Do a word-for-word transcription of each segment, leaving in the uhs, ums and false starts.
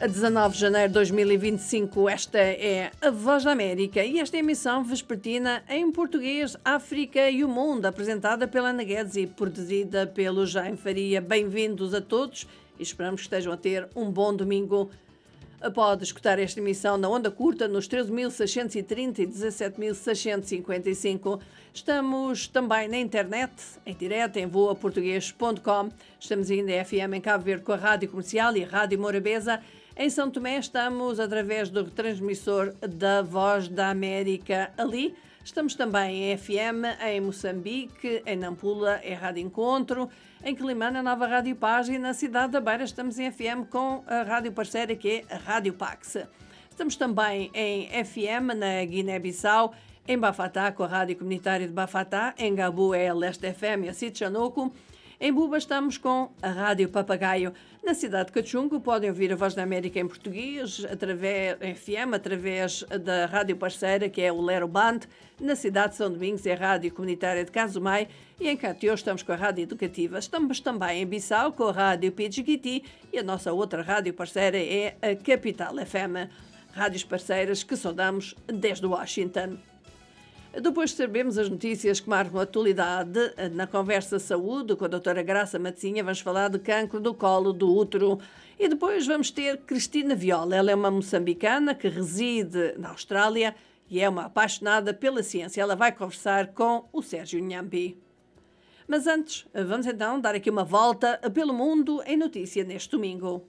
A dezanove de janeiro de dois mil e vinte e cinco, esta é a Voz da América e esta é a emissão vespertina em português, África e o Mundo, apresentada pela Ana Guedes e produzida pelo Jaime Faria. Bem-vindos a todos e esperamos que estejam a ter um bom domingo. Pode escutar esta emissão na onda curta nos treze mil seiscentos e trinta e dezassete mil seiscentos e cinquenta e cinco. Estamos também na internet, em direto, em voa português ponto com. Estamos ainda em F M em Cabo Verde com a Rádio Comercial e a Rádio Morabeza. Em São Tomé estamos através do retransmissor da Voz da América ali. Estamos também em F M em Moçambique, em Nampula é Rádio Encontro, em Quelimane a Nova Rádio Paz e na cidade da Beira estamos em F M com a rádio parceira que é a Rádio Pax. Estamos também em F M na Guiné-Bissau, em Bafatá com a Rádio Comunitária de Bafatá, em Gabu é a Leste F M e a Sitchanuco. Em Buba estamos com a Rádio Papagaio. Na cidade de Cachungo podem ouvir a Voz da América em português, através F M, através da rádio parceira, que é o Lero Band. Na cidade de São Domingos é a Rádio Comunitária de Casumai. E em Catió estamos com a Rádio Educativa. Estamos também em Bissau com a Rádio Pidjiquiti e a nossa outra rádio parceira é a Capital F M. Rádios parceiras que saudamos desde Washington. Depois de sabermos as notícias que marcam a atualidade, na Conversa Saúde com a doutora Graça Matezinha, vamos falar de cancro do colo do útero. E depois vamos ter Cristina Viola. Ela é uma moçambicana que reside na Austrália e é uma apaixonada pela ciência. Ela vai conversar com o Sérgio Nhambi. Mas antes, vamos então dar aqui uma volta pelo mundo em notícia neste domingo.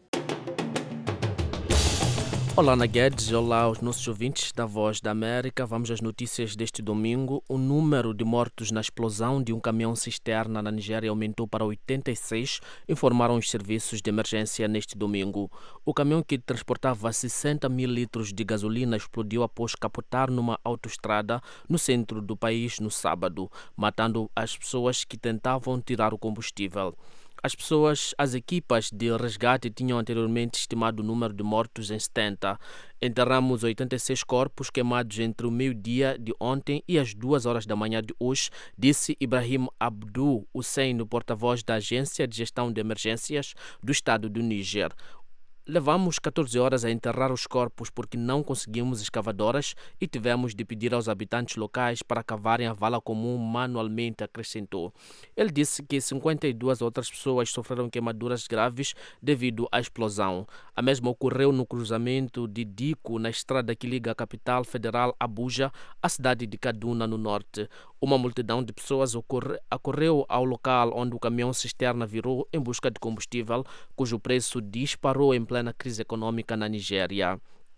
Olá, Ana Guedes. Olá aos nossos ouvintes da Voz da América. Vamos às notícias deste domingo. O número de mortos na explosão de um caminhão cisterna na Nigéria aumentou para oitenta e seis, informaram os serviços de emergência neste domingo. O caminhão que transportava sessenta mil litros de gasolina explodiu após capotar numa autoestrada no centro do país no sábado, matando as pessoas que tentavam tirar o combustível. As pessoas, as equipas de resgate tinham anteriormente estimado o número de mortos em setenta. Enterramos oitenta e seis corpos queimados entre o meio-dia de ontem e as duas horas da manhã de hoje, disse Ibrahim Abdul Hussein, porta-voz da Agência de Gestão de Emergências do Estado do Níger. Levamos catorze horas a enterrar os corpos porque não conseguimos escavadoras e tivemos de pedir aos habitantes locais para cavarem a vala comum manualmente, acrescentou. Ele disse que cinquenta e duas outras pessoas sofreram queimaduras graves devido à explosão. A mesma ocorreu no cruzamento de Dico, na estrada que liga a capital federal Abuja à cidade de Kaduna, no norte. Uma multidão de pessoas ocorre, ocorreu ao local onde o caminhão cisterna virou em busca de combustível, cujo preço disparou em plena crise econômica na Nigéria.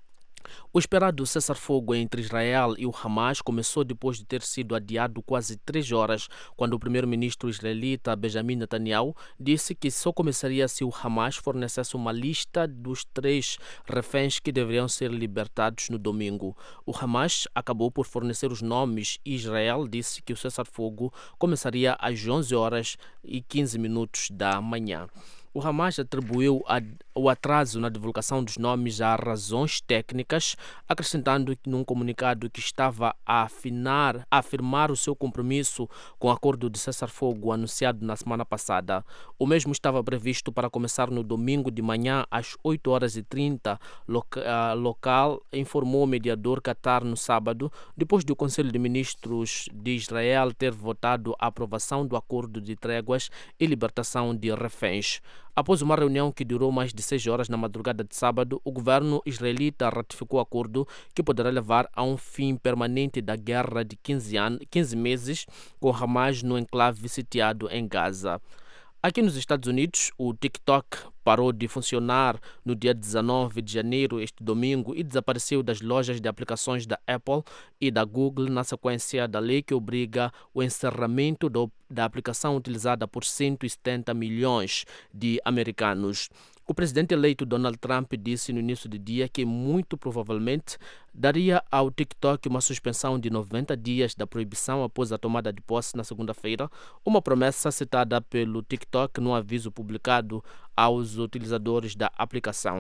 O esperado cessar-fogo entre Israel e o Hamas começou depois de ter sido adiado quase três horas, quando o primeiro-ministro israelita Benjamin Netanyahu disse que só começaria se o Hamas fornecesse uma lista dos três reféns que deveriam ser libertados no domingo. O Hamas acabou por fornecer os nomes e Israel disse que o cessar-fogo começaria às onze horas e quinze minutos da manhã. O Hamas atribuiu a, o atraso na divulgação dos nomes a razões técnicas, acrescentando num comunicado que estava a, afinar, a afirmar o seu compromisso com o acordo de cessar-fogo anunciado na semana passada. O mesmo estava previsto para começar no domingo de manhã às oito horas e trinta, loca, uh, local, informou o mediador Qatar no sábado, depois do Conselho de Ministros de Israel ter votado a aprovação do acordo de tréguas e libertação de reféns. Após uma reunião que durou mais de seis horas na madrugada de sábado, o governo israelita ratificou o acordo que poderá levar a um fim permanente da guerra de quinze, anos, quinze meses com Hamas no enclave sitiado em Gaza. Aqui nos Estados Unidos, o TikTok parou de funcionar no dia dezanove de janeiro, este domingo, e desapareceu das lojas de aplicações da Apple e da Google na sequência da lei que obriga o encerramento do, da aplicação utilizada por cento e setenta milhões de americanos. O presidente eleito Donald Trump disse no início do dia que muito provavelmente daria ao TikTok uma suspensão de noventa dias da proibição após a tomada de posse na segunda-feira, uma promessa citada pelo TikTok num aviso publicado aos utilizadores da aplicação.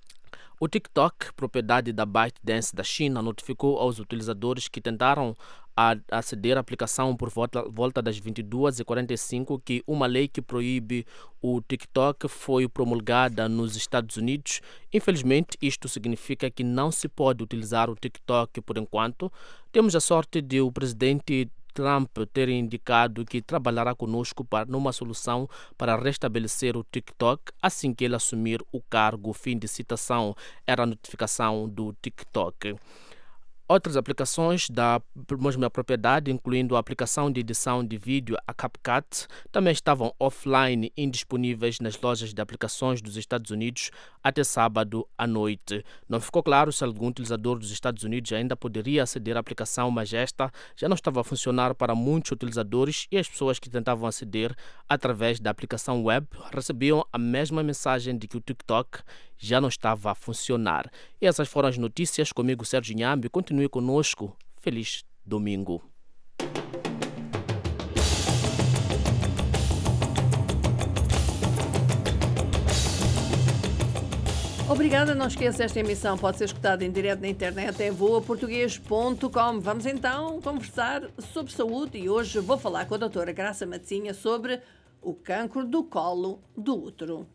O TikTok, propriedade da ByteDance da China, notificou aos utilizadores que tentaram a aceder à aplicação por volta, volta das vinte e duas e quarenta e cinco que uma lei que proíbe o TikTok foi promulgada nos Estados Unidos. Infelizmente, isto significa que não se pode utilizar o TikTok por enquanto. Temos a sorte de o presidente Trump ter indicado que trabalhará conosco para, numa solução para restabelecer o TikTok assim que ele assumir o cargo. Fim de citação, era a notificação do TikTok. Outras aplicações da mesma propriedade, incluindo a aplicação de edição de vídeo, a CapCut, também estavam offline, indisponíveis nas lojas de aplicações dos Estados Unidos até sábado à noite. Não ficou claro se algum utilizador dos Estados Unidos ainda poderia aceder à aplicação, mas esta já não estava a funcionar para muitos utilizadores e as pessoas que tentavam aceder através da aplicação web recebiam a mesma mensagem de que o TikTok já não estava a funcionar. E essas foram as notícias. Comigo, Sérgio Nhambi. Continue conosco. Feliz domingo. Obrigada, não esqueça, esta emissão pode ser escutada em direto na internet em voa português ponto com. Vamos então conversar sobre saúde e hoje vou falar com a doutora Graça Matosinha sobre o cancro do colo do útero.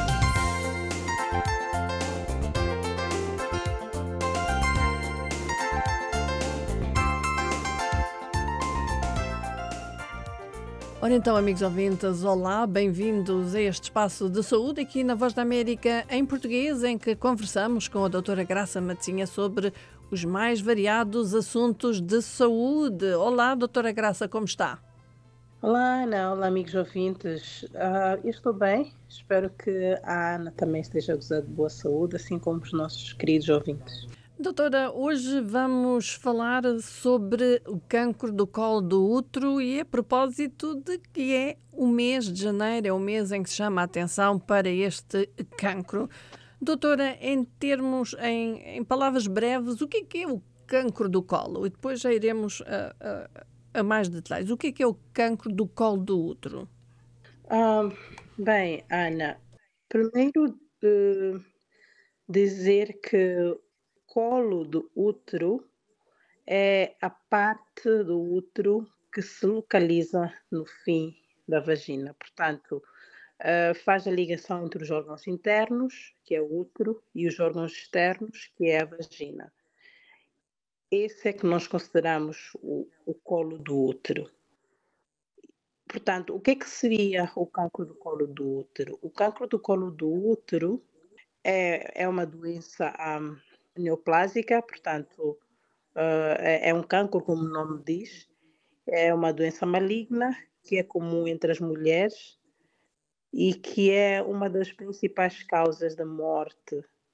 Ora então, amigos ouvintes, olá, bem-vindos a este espaço de saúde aqui na Voz da América em português, em que conversamos com a doutora Graça Matosinha sobre os mais variados assuntos de saúde. Olá, doutora Graça, como está? Olá, Ana, olá, amigos ouvintes. Uh, eu estou bem, espero que a Ana também esteja a gozar de boa saúde, assim como os nossos queridos ouvintes. Doutora, hoje vamos falar sobre o cancro do colo do útero e a propósito de que é o mês de janeiro, é o mês em que se chama a atenção para este cancro. Doutora, em termos, em, em palavras breves, o que é, que é o cancro do colo? E depois já iremos a, a, a mais detalhes. O que é, que é o cancro do colo do útero? Ah, bem, Ana, primeiro uh, dizer que colo do útero é a parte do útero que se localiza no fim da vagina. Portanto, uh, faz a ligação entre os órgãos internos, que é o útero, e os órgãos externos, que é a vagina. Esse é que nós consideramos o, o colo do útero. Portanto, o que é que seria o cancro do colo do útero? O cancro do colo do útero é, é uma doença um, neoplásica, portanto, uh, é, é um cancro, como o nome diz, é uma doença maligna que é comum entre as mulheres e que é uma das principais causas da morte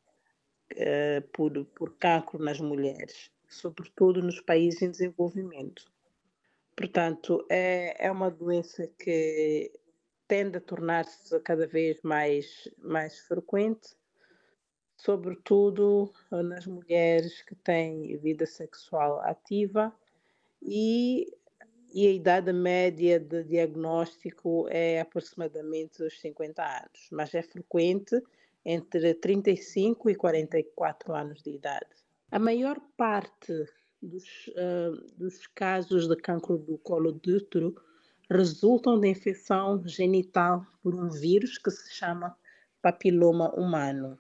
uh, por, por cancro nas mulheres, sobretudo nos países em desenvolvimento. Portanto, é, é uma doença que tende a tornar-se cada vez mais, mais frequente, sobretudo nas mulheres que têm vida sexual ativa e, e a idade média de diagnóstico é aproximadamente os cinquenta anos, mas é frequente entre trinta e cinco e quarenta e quatro anos de idade. A maior parte dos, uh, dos casos de cancro do colo do útero resultam de infecção genital por um vírus que se chama papiloma humano.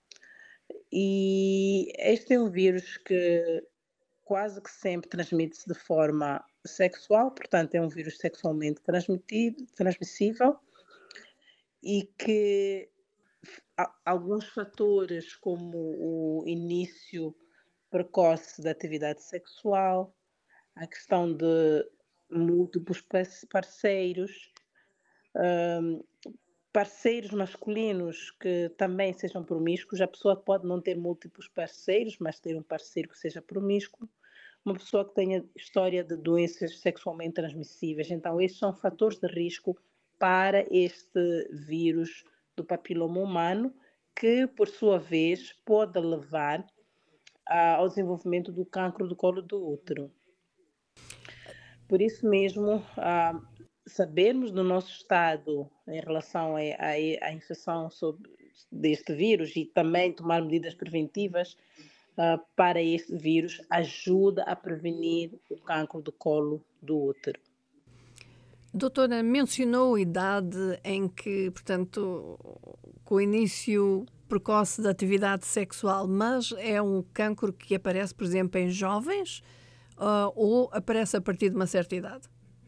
E este é um vírus que quase que sempre transmite-se de forma sexual, portanto é um vírus sexualmente transmitido, transmissível e que alguns fatores como o início precoce da atividade sexual, a questão de múltiplos parceiros, um, parceiros masculinos que também sejam promíscuos. A pessoa pode não ter múltiplos parceiros, mas ter um parceiro que seja promíscuo. Uma pessoa que tenha história de doenças sexualmente transmissíveis. Então, estes são fatores de risco para este vírus do papiloma humano, que, por sua vez, pode levar ao desenvolvimento do cancro do colo do útero. Por isso mesmo, ah, sabermos do nosso estado em relação à infecção sobre, deste vírus e também tomar medidas preventivas ah, para esse vírus ajuda a prevenir o cancro do colo do útero. Doutora, mencionou a idade em que, portanto, com o início precoce da atividade sexual, mas é um cancro que aparece, por exemplo, em jovens, ah, ou aparece a partir de uma certa idade?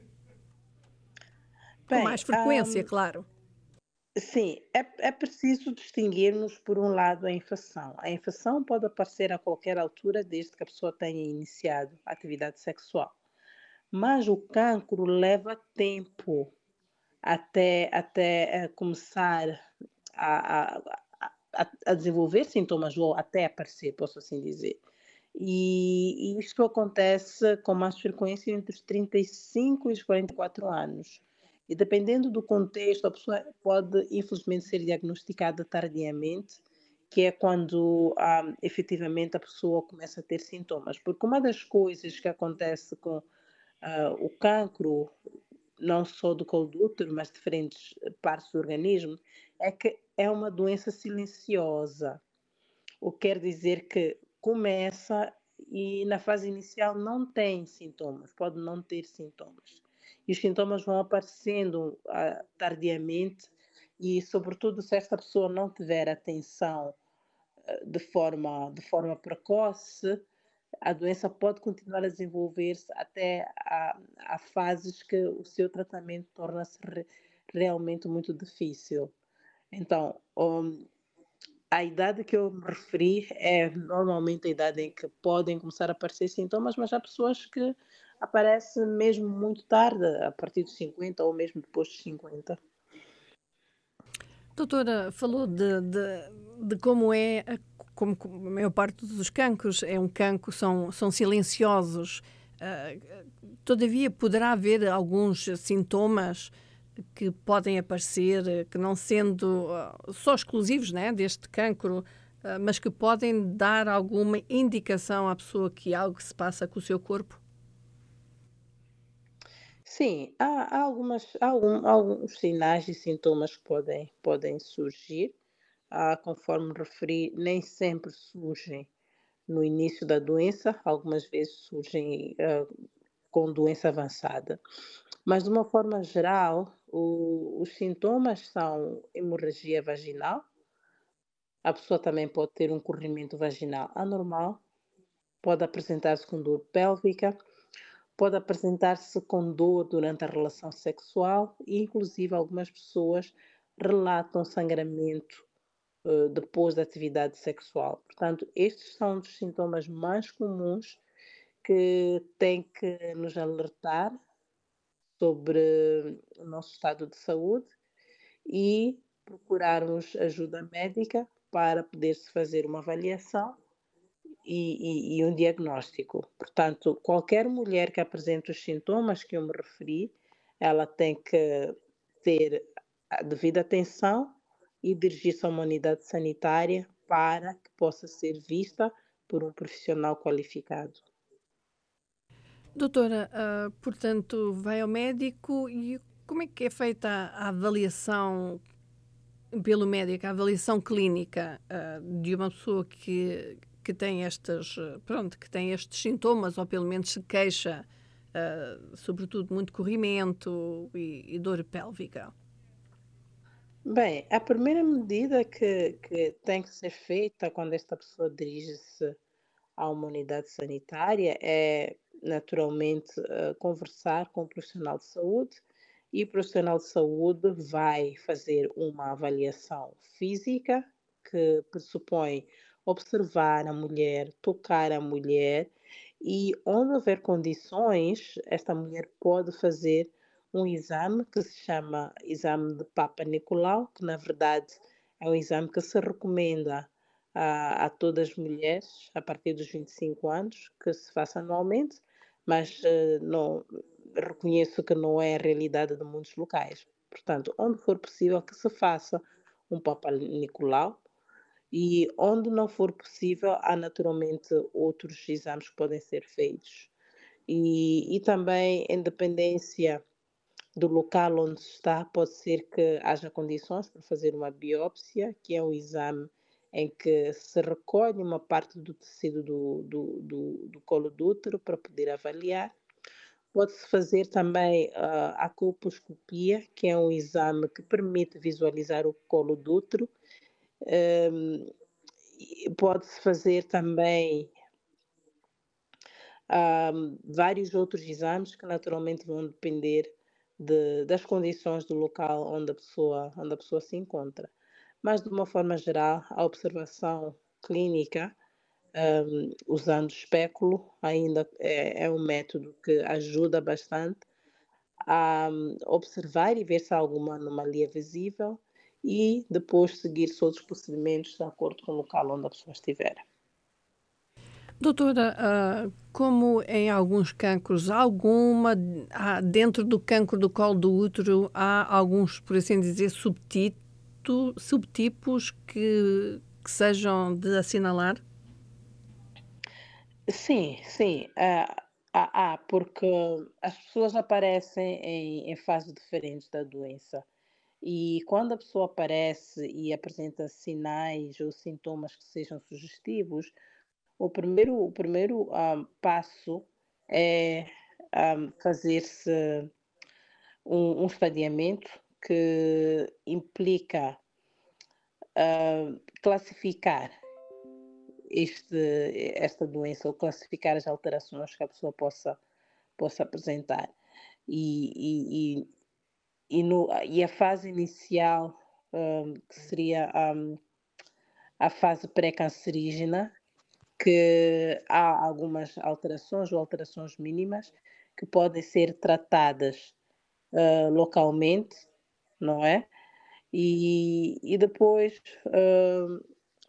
Com mais Bem, frequência, claro. sim, é, é preciso distinguirmos, por um lado, a infecção. A infecção pode aparecer a qualquer altura, desde que a pessoa tenha iniciado a atividade sexual. Mas o cancro leva tempo até, até eh, começar a, a, a, a desenvolver sintomas ou até aparecer, posso assim dizer. E, e isto acontece com mais frequência entre os trinta e cinco e os quarenta e quatro anos. E dependendo do contexto, a pessoa pode, infelizmente, ser diagnosticada tardiamente, que é quando ah, efetivamente a pessoa começa a ter sintomas. Porque uma das coisas que acontece com ah, o cancro, não só do colo do útero, mas diferentes partes do organismo, é que é uma doença silenciosa. O que quer dizer que começa e na fase inicial não tem sintomas, pode não ter sintomas. E os sintomas vão aparecendo ah, tardiamente e, sobretudo, se esta pessoa não tiver atenção ah, de forma, de forma precoce, a doença pode continuar a desenvolver-se até a, a fases que o seu tratamento torna-se re- realmente muito difícil. Então, hum, a idade que eu me referi é normalmente a idade em que podem começar a aparecer sintomas, mas há pessoas que aparecem mesmo muito tarde, a partir dos cinquenta ou mesmo depois dos cinquenta. Doutora, falou de, de, de como é, a- como, como a maior parte dos cancros é um cancro, são, são silenciosos. Ah, todavia, poderá haver alguns sintomas que podem aparecer, eh, que não sendo ah, só exclusivos, né, deste cancro, ah, mas que podem dar alguma indicação à pessoa que algo se passa com o seu corpo? Sim, há, há algumas, há algum- alguns sinais e sintomas que podem, podem surgir. Ah, conforme referi, nem sempre surgem no início da doença, algumas vezes surgem ah, com doença avançada. Mas, de uma forma geral, o- os sintomas são hemorragia vaginal. A pessoa também pode ter um corrimento vaginal anormal, pode apresentar-se com dor pélvica, pode apresentar-se com dor durante a relação sexual e, inclusive, algumas pessoas relatam sangramento eh, depois da atividade sexual. Portanto, estes são os sintomas mais comuns que têm que nos alertar sobre o nosso estado de saúde e procurarmos ajuda médica para poder-se fazer uma avaliação e, e- e um diagnóstico. Portanto, qualquer mulher que apresente os sintomas que eu me referi, ela tem que ter a devida atenção e dirigir-se a uma unidade sanitária para que possa ser vista por um profissional qualificado. Doutora, ah, portanto, vai ao médico e como é que é feita a a avaliação pelo médico, a avaliação clínica, ah, de uma pessoa que, que tem estas, ah, pronto, que tem estes sintomas, ou pelo menos se queixa, ah, sobretudo muito corrimento e, e dor pélvica? Bem, a primeira medida que, que tem que ser feita quando esta pessoa dirige-se à uma unidade sanitária é, naturalmente, eh, conversar com o profissional de saúde e o profissional de saúde vai fazer uma avaliação física que pressupõe observar a mulher, tocar a mulher e, onde houver condições, esta mulher pode fazer um exame que se chama exame de Papa Nicolau, que na verdade é um exame que se recomenda a, a todas as mulheres a partir dos vinte e cinco anos, que se faça anualmente, mas eh, não, reconheço que não é a realidade de muitos locais. Portanto, onde for possível que se faça um Papa Nicolau e onde não for possível, há naturalmente outros exames que podem ser feitos. E, e também, em dependência do local onde se está, pode ser que haja condições para fazer uma biópsia, que é um exame em que se recolhe uma parte do tecido do, do, do, do colo do útero para poder avaliar. Pode-se fazer também uh, a colposcopia, que é um exame que permite visualizar o colo do útero. Um, pode-se fazer também um, vários outros exames que naturalmente vão depender de, das condições do local onde a, pessoa, onde a pessoa se encontra. Mas, de uma forma geral, a observação clínica, um, usando espéculo, ainda é, é um método que ajuda bastante a um, observar e ver se há alguma anomalia visível e depois seguir-se outros procedimentos de acordo com o local onde a pessoa estiver. Doutora, ah, como em alguns cancros, há alguma, há, dentro do cancro do colo do útero, há alguns, por assim dizer, subtito, subtipos que, que sejam de assinalar? Sim, sim, há, há, há, porque as pessoas aparecem em, em fases diferentes da doença. E quando a pessoa aparece e apresenta sinais ou sintomas que sejam sugestivos, o primeiro, o primeiro ah, passo é ah, fazer-se um, um estadiamento que implica ah, classificar este, esta doença ou classificar as alterações que a pessoa possa, possa apresentar. E, e, e, e, no, e a fase inicial, um, que seria um, a fase pré-cancerígena, que há algumas alterações ou alterações mínimas que podem ser tratadas uh, localmente, não é? E, e depois uh,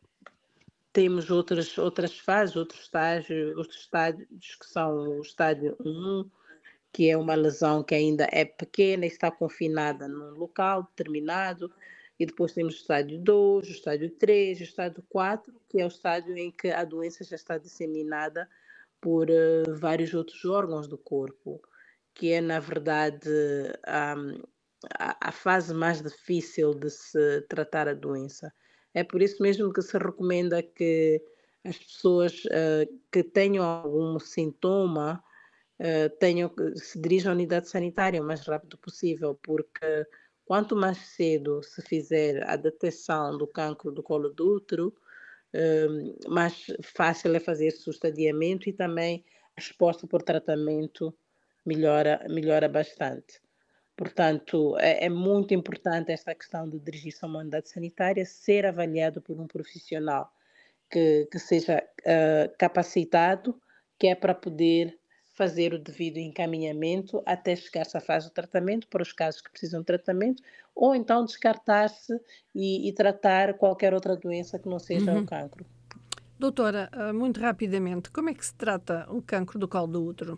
temos outras, outras fases, outros estágios, outros estádios que são o estádio um, que é uma lesão que ainda é pequena e está confinada num local determinado. E depois temos o estádio dois, o estádio três, o estádio quatro, que é o estádio em que a doença já está disseminada por uh, vários outros órgãos do corpo, que é, na verdade, um, a, a fase mais difícil de se tratar a doença. É por isso mesmo que se recomenda que as pessoas uh, que tenham algum sintoma uh, tenham, se dirigam à unidade sanitária o mais rápido possível, porque quanto mais cedo se fizer a detecção do cancro do colo do útero, uh, mais fácil é fazer-se o estadiamento e também a resposta por tratamento melhora, melhora bastante. Portanto, é, é muito importante esta questão de dirigir-se a uma unidade sanitária, ser avaliado por um profissional que, que seja uh, capacitado, que é para poder fazer o devido encaminhamento até chegar-se à fase do tratamento, para os casos que precisam de tratamento, ou então descartar-se e, e tratar qualquer outra doença que não seja o Uhum. cancro. Doutora, ah, muito rapidamente, como é que se trata o cancro do colo do útero?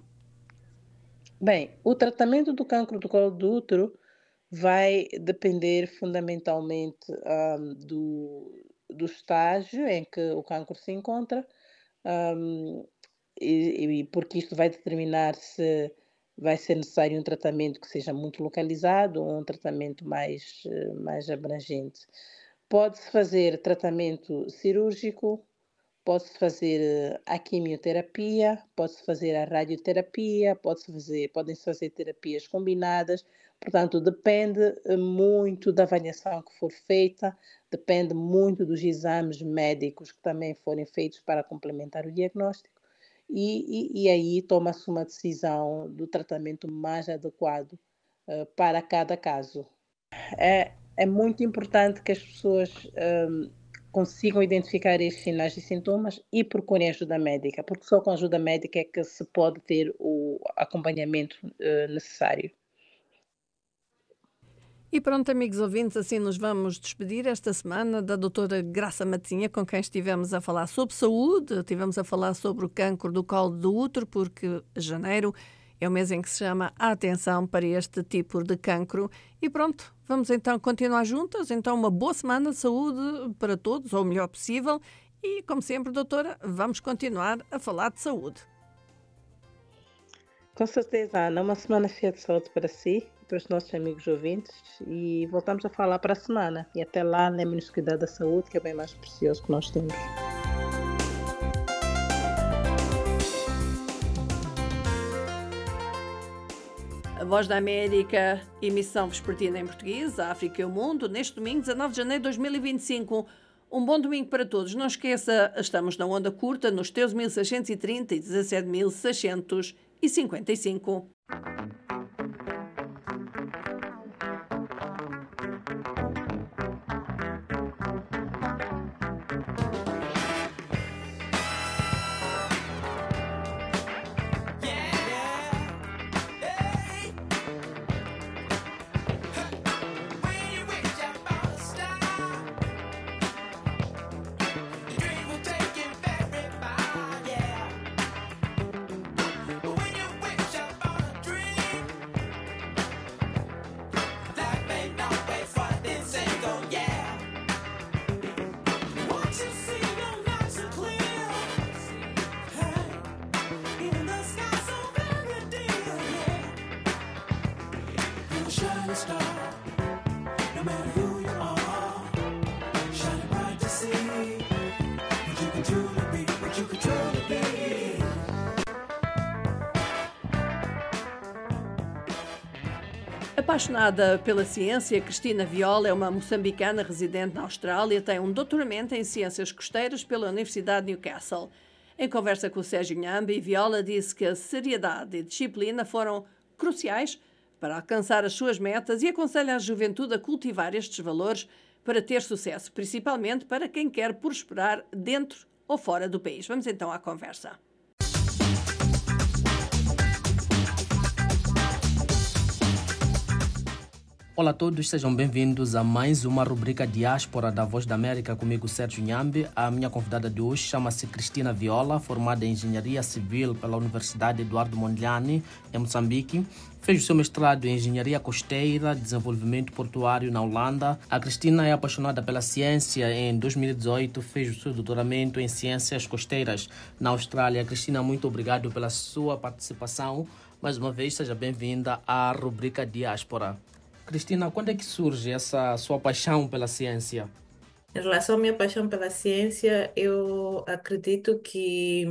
Bem, o tratamento do cancro do colo do útero vai depender fundamentalmente um, do, do estágio em que o cancro se encontra, um, e, e porque isto vai determinar se vai ser necessário um tratamento que seja muito localizado ou um tratamento mais, eh, mais abrangente. Pode-se fazer tratamento cirúrgico, pode-se fazer eh, a quimioterapia, pode-se fazer a radioterapia, pode-se fazer, podem-se fazer terapias combinadas. Portanto, depende eh, muito da avaliação que for feita, depende muito dos exames médicos que também forem feitos para complementar o diagnóstico. E, e, e aí toma-se uma decisão do tratamento mais adequado uh, para cada caso. É, é muito importante que as pessoas um, consigam identificar estes sinais e sintomas e procurem ajuda médica, porque só com ajuda médica é que se pode ter o acompanhamento uh, necessário. E pronto, amigos ouvintes, assim nos vamos despedir esta semana da doutora Graça Matosinha, com quem estivemos a falar sobre saúde, estivemos a falar sobre o cancro do colo do útero, porque janeiro é o mês em que se chama a atenção para este tipo de cancro. E pronto, vamos então continuar juntas. Então, uma boa semana de saúde para todos, ou o melhor possível. E, como sempre, doutora, vamos continuar a falar de saúde. Com certeza, Ana, uma semana cheia de saúde para si e para os nossos amigos ouvintes e voltamos a falar para a semana. E até lá, lembre-nos de cuidar da saúde, que é bem mais precioso que nós temos. A Voz da América, emissão vespertina em português, a África e o Mundo, neste domingo, dezanove de janeiro de dois mil e vinte e cinco. Um bom domingo para todos. Não esqueça, estamos na onda curta, nos treze mil seiscentos e trinta e dezassete mil seiscentos e cinquenta e cinco. Shining star, no matter who you are, shining bright to see what you can truly be, what you can truly be. Apaixonada pela ciência, Cristina Viola é uma moçambicana residente na Austrália, tem um doutoramento em ciências costeiras pela Universidade de Newcastle. Em conversa com o Sérgio Nhambi, Viola disse que a seriedade e disciplina foram cruciais para alcançar as suas metas e aconselha a juventude a cultivar estes valores para ter sucesso, principalmente para quem quer prosperar dentro ou fora do país. Vamos então à conversa. Olá a todos, sejam bem-vindos a mais uma rubrica Diáspora da Voz da América, comigo Sérgio Nhambi. A minha convidada de hoje chama-se Cristina Viola, formada em Engenharia Civil pela Universidade Eduardo Mondlane, em Moçambique. Fez o seu mestrado em Engenharia Costeira, Desenvolvimento Portuário na Holanda. A Cristina é apaixonada pela ciência. Em dois mil e dezoito fez o seu doutoramento em Ciências Costeiras na Austrália. Cristina, muito obrigado pela sua participação. Mais uma vez, seja bem-vinda à rubrica Diáspora. Cristina, quando é que surge essa sua paixão pela ciência? Em relação à minha paixão pela ciência, eu acredito que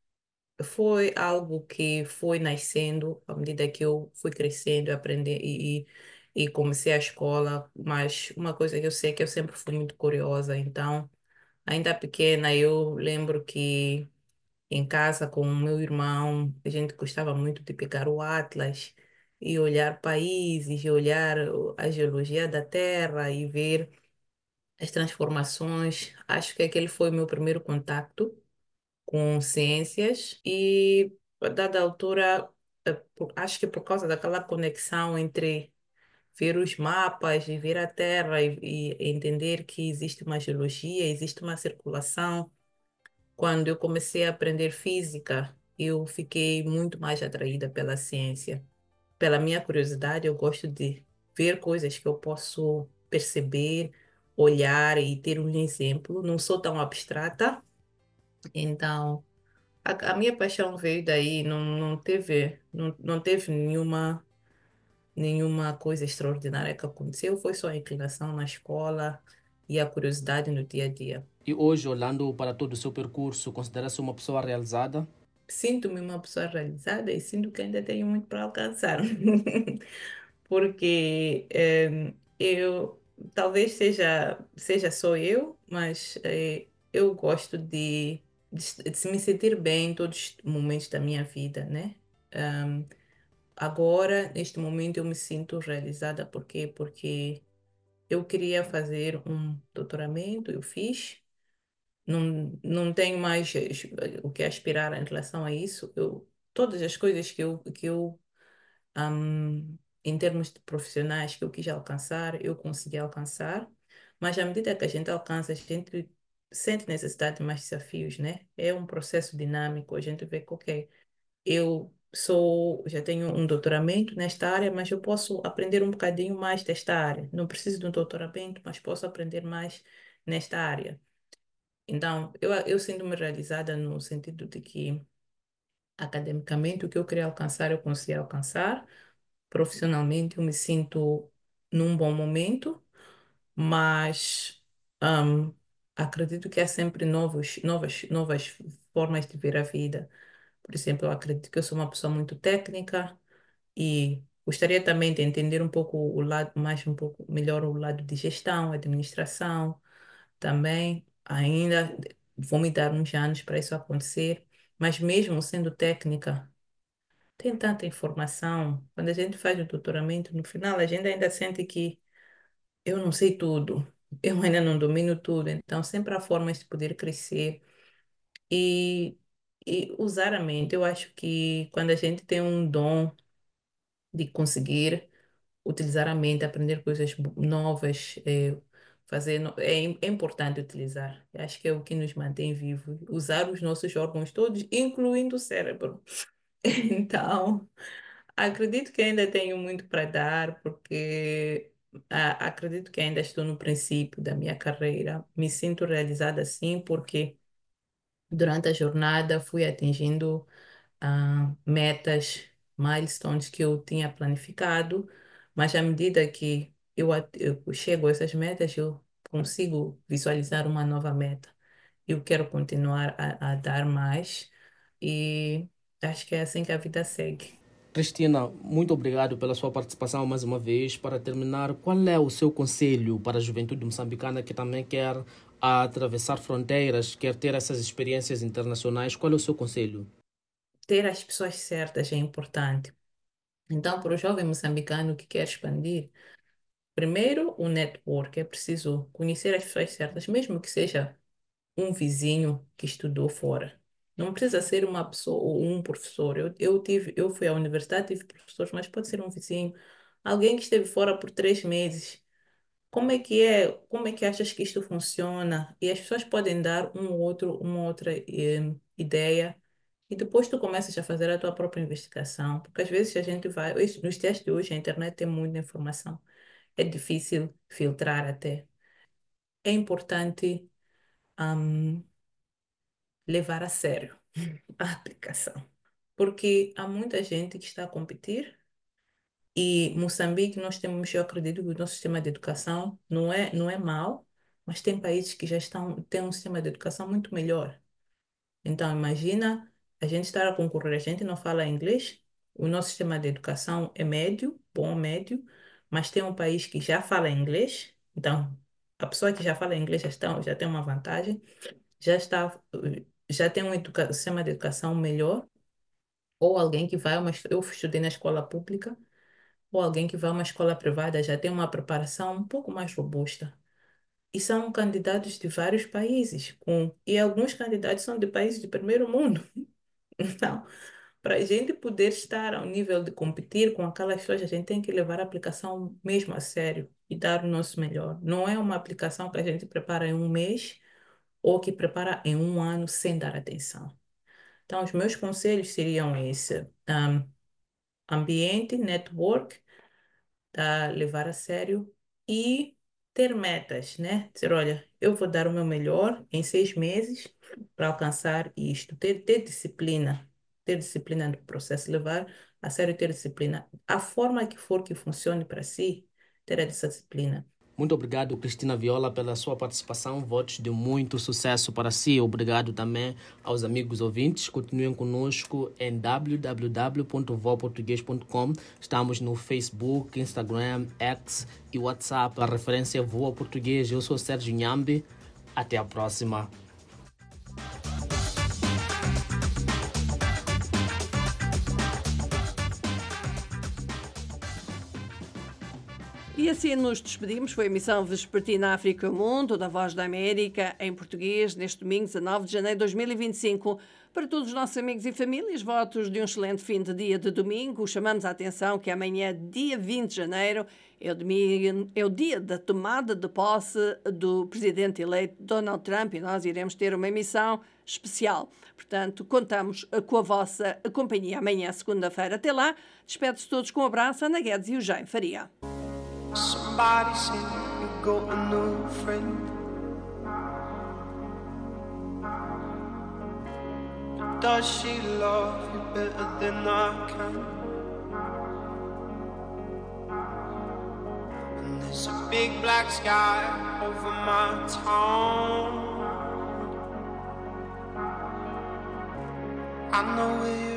foi algo que foi nascendo à medida que eu fui crescendo, aprender e, e, e comecei a escola. Mas uma coisa que eu sei é que eu sempre fui muito curiosa. Então, ainda pequena, eu lembro que em casa com o meu irmão, a gente gostava muito de pegar o Atlas e olhar países, e olhar o- a geologia da Terra e ver as transformações. Acho que aquele foi o meu primeiro contato com ciências e, a dada altura, eh, por- acho que por causa daquela conexão entre ver os mapas e ver a Terra e, e entender que existe uma geologia, existe uma circulação. Quando eu comecei a aprender física, eu fiquei muito mais atraída pela ciência. Pela minha curiosidade, eu gosto de ver coisas que eu posso perceber, olhar e ter um exemplo. Não sou tão abstrata, então a, a minha paixão veio daí. Não, não teve, não, não teve nenhuma, nenhuma coisa extraordinária que aconteceu. Foi só a inclinação na escola e a curiosidade no dia a dia. E hoje, olhando para todo o seu percurso, considera-se uma pessoa realizada? Sinto-me uma pessoa realizada e sinto que ainda tenho muito para alcançar. Porque eh, eu talvez seja, seja só eu, mas eh, eu gosto de, de, de me sentir bem em todos os momentos da minha vida, né? Ahm, agora, neste momento, eu me sinto realizada. Por quê? Porque eu queria fazer um doutoramento, eu fiz. Não, não tenho mais eh, o que aspirar em relação a isso. Eu, todas as coisas que eu, que eu Ahm, em termos de profissionais que eu quis alcançar, eu consegui alcançar, mas à medida que a gente alcança, a gente sente necessidade de mais desafios, né? É um processo dinâmico, a gente vê que, ok, eu sou, já tenho um doutoramento nesta área, mas eu posso aprender um bocadinho mais desta área. Não preciso de um doutoramento, mas posso aprender mais nesta área. Então, eu, eu sinto-me realizada no sentido de que Academicamente, o que eu queria alcançar, eu consegui alcançar. Profissionalmente, eu me sinto num bom momento, mas ahm, acredito que há sempre novos, novas, novas formas de ver a vida. Por exemplo, eu acredito que eu sou uma pessoa muito técnica e gostaria também de entender um pouco o lado, mais um pouco melhor o lado de gestão, administração, também. Ainda vou me dar uns anos para isso acontecer, mas mesmo sendo técnica, tem tanta informação. Quando a gente faz o doutoramento, no final a gente ainda sente que eu não sei tudo, eu ainda não domino tudo, então sempre há formas de poder crescer e, e usar a mente. Eu acho que quando a gente tem um dom de conseguir utilizar a mente, aprender coisas bo- novas, é, fazer, no- é, im- é importante utilizar. Eu acho que é o que nos mantém vivos, usar os nossos órgãos todos, incluindo o cérebro. Então, acredito que ainda tenho muito para dar, porque ah, acredito que ainda estou no princípio da minha carreira. Me sinto realizada sim, porque durante a jornada fui atingindo ah, metas, milestones que eu tinha planificado, mas à medida que eu, at- eu chego a essas metas, eu consigo visualizar uma nova meta. Eu quero continuar a, a dar mais e acho que é assim que a vida segue. Cristina, muito obrigado pela sua participação mais uma vez. Para terminar, qual é o seu conselho para a juventude moçambicana que também quer atravessar fronteiras, quer ter essas experiências internacionais? Qual é o seu conselho? Ter as pessoas certas é importante. Então, para o jovem moçambicano que quer expandir, primeiro o network, é preciso conhecer as pessoas certas, mesmo que seja um vizinho que estudou fora. Não precisa ser uma pessoa ou um professor. Eu, eu tive, eu fui à universidade, tive professores, mas pode ser um vizinho, alguém que esteve fora por três meses. Como é que é? Como é que achas que isto funciona? E as pessoas podem dar um ou outro, uma outra eh, ideia e depois tu começas a fazer a tua própria investigação, porque às vezes a gente vai, hoje- nos dias de hoje a internet tem muita informação, é difícil filtrar até. É importante hum, levar a sério a aplicação, porque há muita gente que está a competir. E Moçambique, nós temos, eu acredito que o nosso sistema de educação não é, não é mau, mas tem países que já estão, têm um sistema de educação muito melhor. Então, imagina a gente estar a concorrer, a gente não fala inglês, o nosso sistema de educação é médio, bom médio, mas tem um país que já fala inglês, então a pessoa que já fala inglês já, está, já tem uma vantagem, já está, já tem um educa- sistema de educação melhor, ou alguém que vai a uma, eu estudei na escola pública, ou alguém que vai a uma escola privada já tem uma preparação um pouco mais robusta. E são candidatos de vários países, com, e alguns candidatos são de países de primeiro mundo. Então, para a gente poder estar ao nível de competir com aquelas pessoas, a gente tem que levar a aplicação mesmo a sério e dar o nosso melhor. Não é uma aplicação que a gente prepara em um mês ou que prepara em um ano sem dar atenção. Então, os meus conselhos seriam esse: um, ambiente, network, tá? Levar a sério e ter metas, né? Dizer, olha, eu vou dar o meu melhor em seis meses para alcançar isto. Ter, ter disciplina, ter disciplina no processo, levar a sério, ter disciplina. A forma que for que funcione para si, ter essa disciplina. Muito obrigado, Cristina Viola, pela sua participação. Votos de muito sucesso para si. Obrigado também aos amigos ouvintes. Continuem conosco em w w w ponto voa português ponto com. Estamos no Facebook, Instagram, X e WhatsApp. A referência é Voa Português. Eu sou Sérgio Nhambi. Até a próxima. E assim nos despedimos. Foi a emissão vespertina África e o Mundo, da Voz da América, em português, neste domingo, dezanove de janeiro de dois mil e vinte e cinco. Para todos os nossos amigos e famílias, votos de um excelente fim de dia de domingo. Chamamos a atenção que amanhã, dia vinte de janeiro, é o, domingo, é o dia da tomada de posse do presidente eleito Donald Trump e nós iremos ter uma emissão especial. Portanto, contamos com a vossa companhia amanhã, segunda-feira. Até lá, despedo-se todos com um abraço, Ana Guedes e o Jaime Faria. Somebody say you got a new friend. does she love you better than I can? And there's a big black sky over my town. I know where you